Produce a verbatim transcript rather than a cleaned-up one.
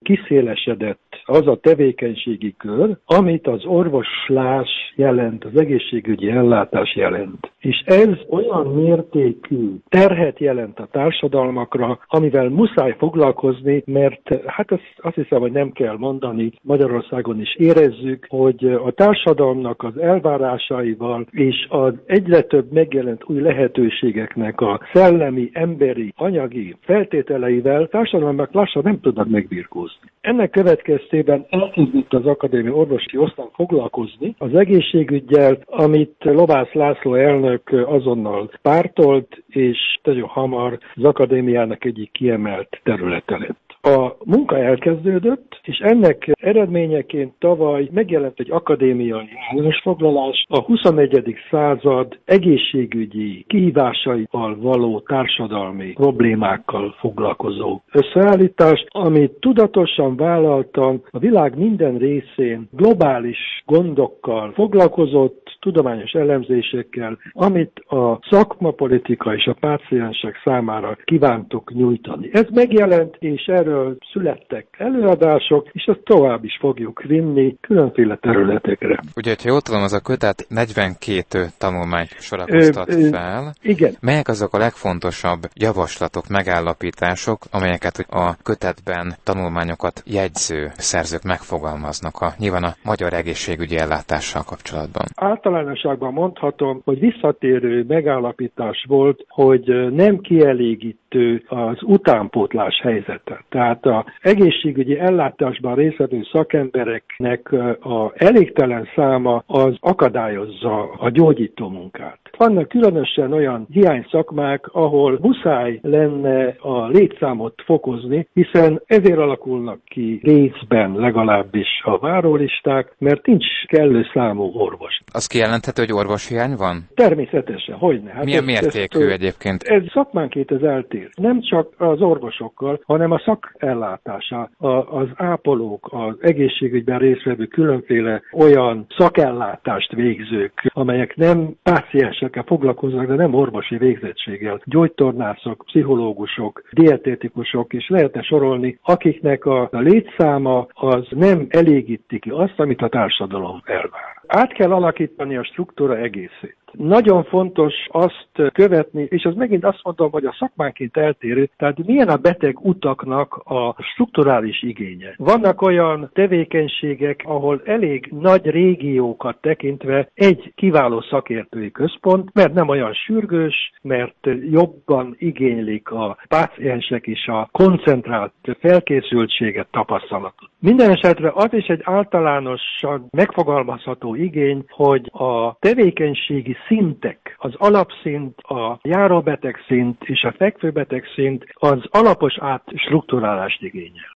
kiszélesedett az a tevékenységi kör, amit az orvoslás jelent, az egészségügyi ellátás jelent. És ez olyan mértékű terhet jelent a társadalmakra, amivel muszáj foglalkozni, mert hát azt, azt hiszem, hogy nem kell mondani, Magyarországon is érezzük, hogy a társadalomnak az elvárásaival és az egyre több megjelent új lehetőségeknek a szellemi, emberi, anyagi feltételeivel társadalomnak lassan nem tudnak megbirkózni. Ennek következtében elkezdett az akadémia orvosi osztály foglalkozni az egészségüggyel, amit Lovász László elnök azonnal pártolt, és nagyon hamar az akadémiának egyik kiemelt területe lett. A munka elkezdődött, és ennek eredményeként tavaly megjelent egy akadémiai állásfoglalás, a huszonegyedik század egészségügyi kihívásaival való társadalmi problémákkal foglalkozó összeállítás, amit tudatosan vállaltan a világ minden részén globális gondokkal foglalkozott, tudományos elemzésekkel, amit a szakmapolitika és a páciensek számára kívántuk nyújtani. Ez megjelent, és erről születtek előadások, és ezt tovább is fogjuk vinni különféle területekre. Ugye, ha jól tudom, az a kötet negyvenkét tanulmányt sorakoztat ö, ö, fel. Igen. Melyek azok a legfontosabb javaslatok, megállapítások, amelyeket a kötetben tanulmányokat jegyző szerzők megfogalmaznak a, nyilván a magyar egészségügyi ellátással kapcsolatban? Általánosságban mondhatom, hogy visszatérő megállapítás volt, hogy nem kielégítő az utánpótlás helyzete. Tehát az egészségügyi ellátásban résztvevő szakembereknek a elégtelen száma az akadályozza a gyógyító munkát. Vannak különösen olyan hiányszakmák, ahol muszáj lenne a létszámot fokozni, hiszen ezért alakulnak ki részben legalábbis a várólisták, mert nincs kellő számú orvos. Az kijelenthető, hogy orvoshiány van? Természetesen, hogyne. Hát milyen ez, mértékű ez, egyébként? Ez szakmánként ez eltér. Nem csak az orvosokkal, hanem a szakellátása, az ápolók, az egészségügyben résztvevő különféle olyan szakellátást végzők, amelyek nem páciensekkel foglalkoznak, de nem orvosi végzettséggel. Gyógytornászok, pszichológusok, dietetikusok is lehetne sorolni, akiknek a létszáma az nem elégíti ki azt, amit a társadalom elvár. Át kell alakítani a struktúra egészét. Nagyon fontos azt követni, és az megint azt mondom, hogy a szakmánként eltérő, tehát milyen a beteg utaknak a strukturális igénye. Vannak olyan tevékenységek, ahol elég nagy régiókat tekintve egy kiváló szakértői központ, mert nem olyan sürgős, mert jobban igénylik a páciensek is a koncentrált felkészültséget, tapasztalatot. Minden esetre az is egy általánosan megfogalmazható igény, hogy a tevékenységi szintek, az alapszint, a járóbeteg szint és a fekvőbeteg szint az alapos átstrukturálást igényel.